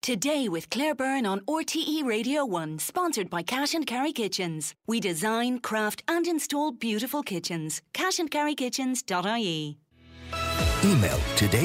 Today with Claire Byrne on RTE Radio 1, sponsored by Cash and Carry Kitchens. We design, craft and install beautiful kitchens. cashandcarrykitchens.ie. Email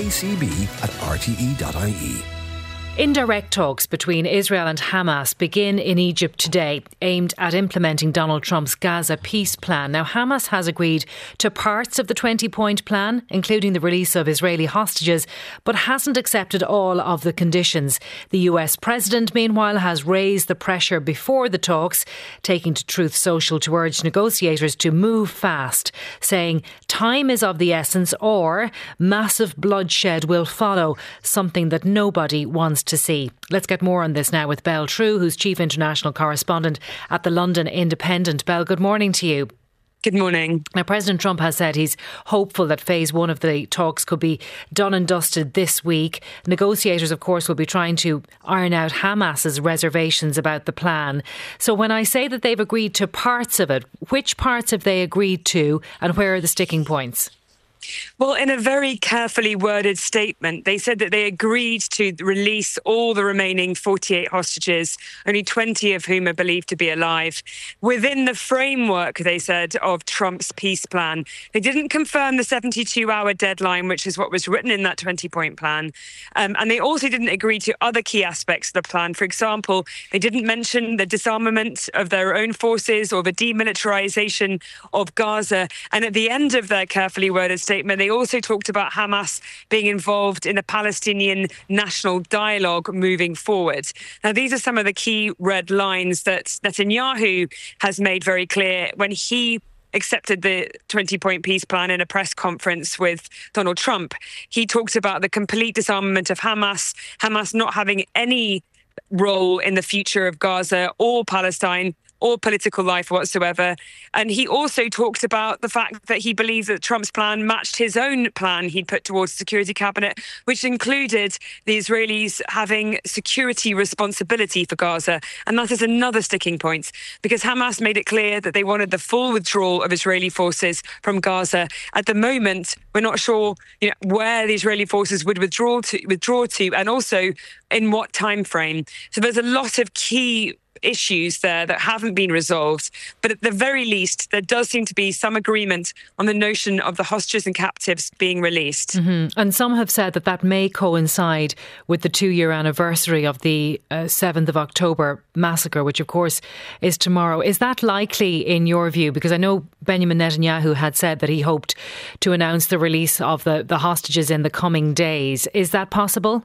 todaycb@rte.ie. Indirect talks between Israel and Hamas begin in Egypt today, aimed at implementing Donald Trump's Gaza peace plan. Now, Hamas has agreed to parts of the 20-point plan, including the release of Israeli hostages, but hasn't accepted all of the conditions. The US president, meanwhile, has raised the pressure before the talks, taking to Truth Social to urge negotiators to move fast, saying time is of the essence or massive bloodshed will follow, something that nobody wants to see. Let's get more on this now with Belle True, who's Chief International Correspondent at the London Independent. Belle, good morning to you. Good morning. Now, President Trump has said he's hopeful that phase one of the talks could be done and dusted this week. Negotiators, of course, will be trying to iron out Hamas's reservations about the plan. So when I say that they've agreed to parts of it, which parts have they agreed to and where are the sticking points? Well, in a very carefully worded statement, they said that they agreed to release all the remaining 48 hostages, only 20 of whom are believed to be alive, within the framework, they said, of Trump's peace plan. They didn't confirm the 72-hour deadline, which is what was written in that 20-point plan. And they also didn't agree to other key aspects of the plan. For example, they didn't mention the disarmament of their own forces or the demilitarization of Gaza. And at the end of their carefully worded statement, they also talked about Hamas being involved in the Palestinian national dialogue moving forward. Now, these are some of the key red lines that Netanyahu has made very clear when he accepted the 20-point peace plan in a press conference with Donald Trump. He talked about the complete disarmament of Hamas, Hamas not having any role in the future of Gaza or Palestine or political life whatsoever. And he also talked about the fact that he believes that Trump's plan matched his own plan he'd put towards the Security Cabinet, which included the Israelis having security responsibility for Gaza. And that is another sticking point, because Hamas made it clear that they wanted the full withdrawal of Israeli forces from Gaza. At the moment, we're not sure, where the Israeli forces would withdraw to, and also in what time frame. So there's a lot of key issues there that haven't been resolved. But at the very least, there does seem to be some agreement on the notion of the hostages and captives being released. Mm-hmm. And some have said that may coincide with the 2-year anniversary of the 7th of October massacre, which of course is tomorrow. Is that likely in your view? Because I know Benjamin Netanyahu had said that he hoped to announce the release of the hostages in the coming days. Is that possible?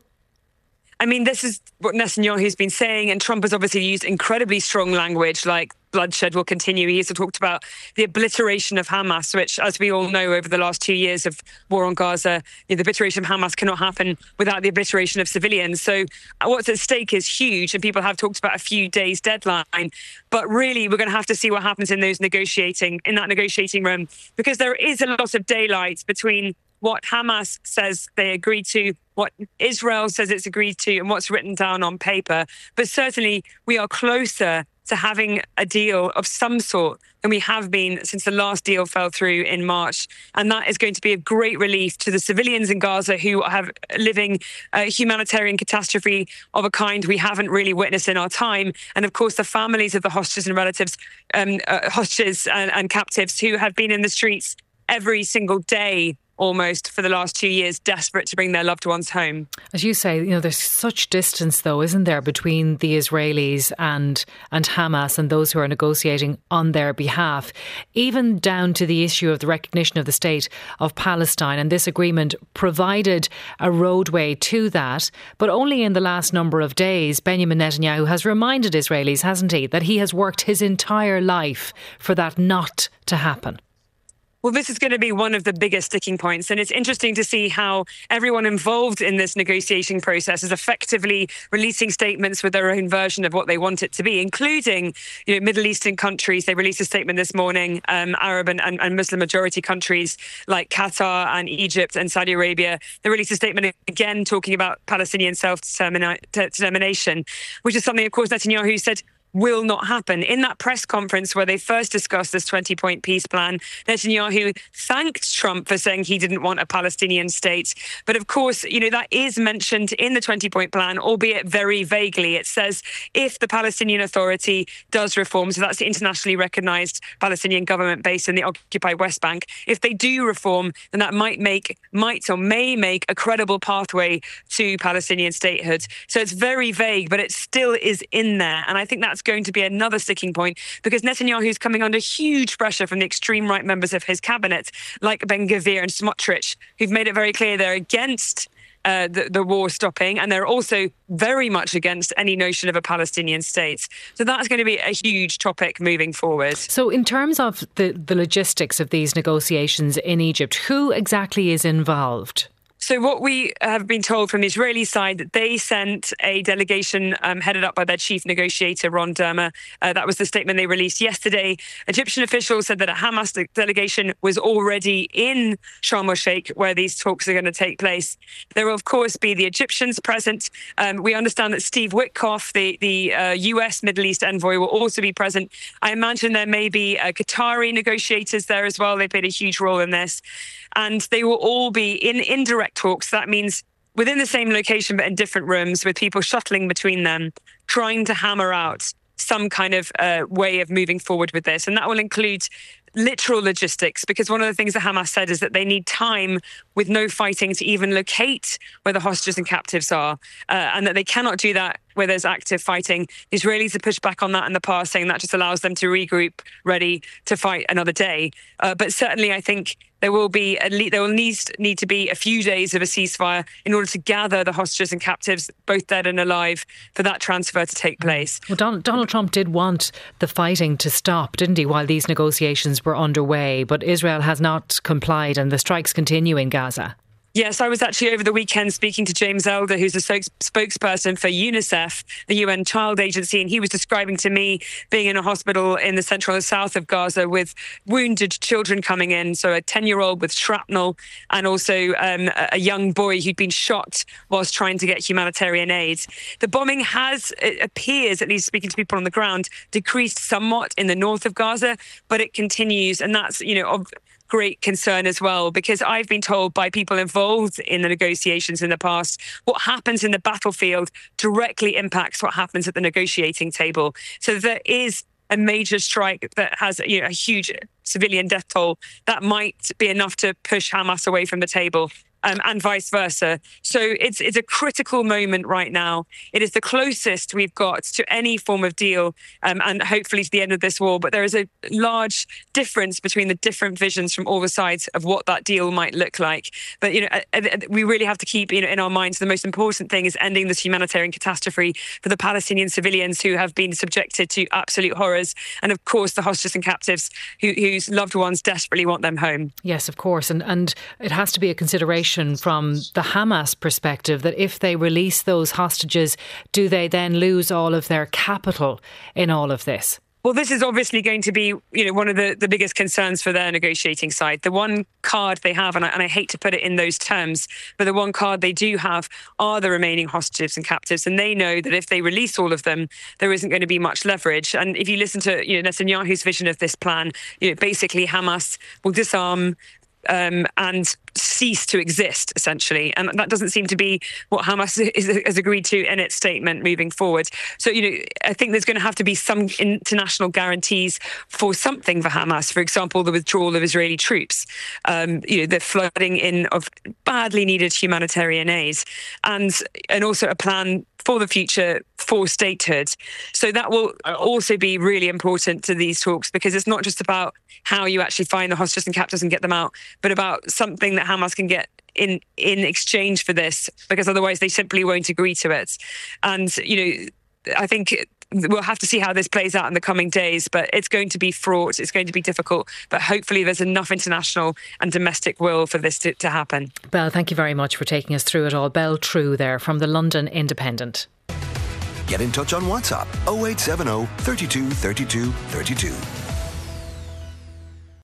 I mean, this is what Netanyahu's been saying, and Trump has obviously used incredibly strong language like bloodshed will continue. He also talked about the obliteration of Hamas, which, as we all know, over the last 2 years of war on Gaza, the obliteration of Hamas cannot happen without the obliteration of civilians. So what's at stake is huge, and people have talked about a few days deadline. But really, we're going to have to see what happens in that negotiating room, because there is a lot of daylight between what Hamas says they agreed to, what Israel says it's agreed to, and what's written down on paper. But certainly we are closer to having a deal of some sort than we have been since the last deal fell through in March. And that is going to be a great relief to the civilians in Gaza who are living a humanitarian catastrophe of a kind we haven't really witnessed in our time. And of course, the families of the hostages and relatives, hostages and captives who have been in the streets every single day almost for the last 2 years, desperate to bring their loved ones home. As you say, there's such distance, though, isn't there, between the Israelis and Hamas and those who are negotiating on their behalf, even down to the issue of the recognition of the state of Palestine. And this agreement provided a roadway to that. But only in the last number of days, Benjamin Netanyahu has reminded Israelis, hasn't he, that he has worked his entire life for that not to happen. Well, this is going to be one of the biggest sticking points. And it's interesting to see how everyone involved in this negotiating process is effectively releasing statements with their own version of what they want it to be, including, Middle Eastern countries. They released a statement this morning, Arab and Muslim majority countries like Qatar and Egypt and Saudi Arabia. They released a statement again talking about Palestinian self-determination, which is something, of course, Netanyahu said will not happen. In that press conference where they first discussed this 20-point peace plan, Netanyahu thanked Trump for saying he didn't want a Palestinian state. But of course, that is mentioned in the 20-point plan, albeit very vaguely. It says if the Palestinian Authority does reform, so that's the internationally recognized Palestinian government based in the occupied West Bank, if they do reform, then that may make a credible pathway to Palestinian statehood. So it's very vague, but it still is in there. And I think that's going to be another sticking point, because Netanyahu is coming under huge pressure from the extreme right members of his cabinet, like Ben-Gvir and Smotrich, who've made it very clear they're against the war stopping, and they're also very much against any notion of a Palestinian state. So that's going to be a huge topic moving forward. So in terms of the logistics of these negotiations in Egypt, who exactly is involved? So what we have been told from the Israeli side, that they sent a delegation headed up by their chief negotiator, Ron Dermer. That was the statement they released yesterday. Egyptian officials said that a Hamas delegation was already in Sharm el-Sheikh, where these talks are going to take place. There will, of course, be the Egyptians present. We understand that Steve Witkoff, the US Middle East envoy, will also be present. I imagine there may be Qatari negotiators there as well. They played a huge role in this. And they will all be in indirect talks. That means within the same location, but in different rooms, with people shuttling between them, trying to hammer out some kind of way of moving forward with this. And that will include literal logistics, because one of the things that Hamas said is that they need time with no fighting to even locate where the hostages and captives are, and that they cannot do that where there's active fighting. The Israelis have pushed back on that in the past, saying that just allows them to regroup, ready to fight another day. But certainly, I think there will need to be a few days of a ceasefire in order to gather the hostages and captives, both dead and alive, for that transfer to take place. Well, Donald Trump did want the fighting to stop, didn't he, while these negotiations were underway, but Israel has not complied and the strikes continue in Gaza. Yes, I was actually over the weekend speaking to James Elder, who's a spokesperson for UNICEF, the UN Child Agency, and he was describing to me being in a hospital in the central and south of Gaza with wounded children coming in, so a 10-year-old with shrapnel, and also a young boy who'd been shot whilst trying to get humanitarian aid. The bombing has, it appears, at least speaking to people on the ground, decreased somewhat in the north of Gaza, but it continues, and that's, of great concern as well, because I've been told by people involved in the negotiations in the past, what happens in the battlefield directly impacts what happens at the negotiating table. So there is a major strike that has a huge civilian death toll that might be enough to push Hamas away from the table. And vice versa. So it's a critical moment right now. It is the closest we've got to any form of deal, and hopefully to the end of this war. But there is a large difference between the different visions from all the sides of what that deal might look like. But we really have to keep in our minds the most important thing is ending this humanitarian catastrophe for the Palestinian civilians who have been subjected to absolute horrors, and of course the hostages and captives whose loved ones desperately want them home. Yes, of course, and it has to be a consideration from the Hamas perspective that if they release those hostages, do they then lose all of their capital in all of this? Well, this is obviously going to be, one of the biggest concerns for their negotiating side. The one card they have, and I hate to put it in those terms, but the one card they do have are the remaining hostages and captives. And they know that if they release all of them, there isn't going to be much leverage. And if you listen to Netanyahu's vision of this plan, basically Hamas will disarm and cease to exist, essentially. And that doesn't seem to be what Hamas has agreed to in its statement moving forward. So, I think there's going to have to be some international guarantees for something for Hamas. For example, the withdrawal of Israeli troops, the flooding in of badly needed humanitarian aid, and also a plan for the future for statehood. So that will also be really important to these talks, because it's not just about how you actually find the hostages and captives and get them out, but about something that Hamas can get in exchange for this, because otherwise they simply won't agree to it. And, I think we'll have to see how this plays out in the coming days, but it's going to be fraught. It's going to be difficult, but hopefully there's enough international and domestic will for this to happen. Belle, thank you very much for taking us through it all. Belle True there from the London Independent. Get in touch on WhatsApp 0870 32 32 32.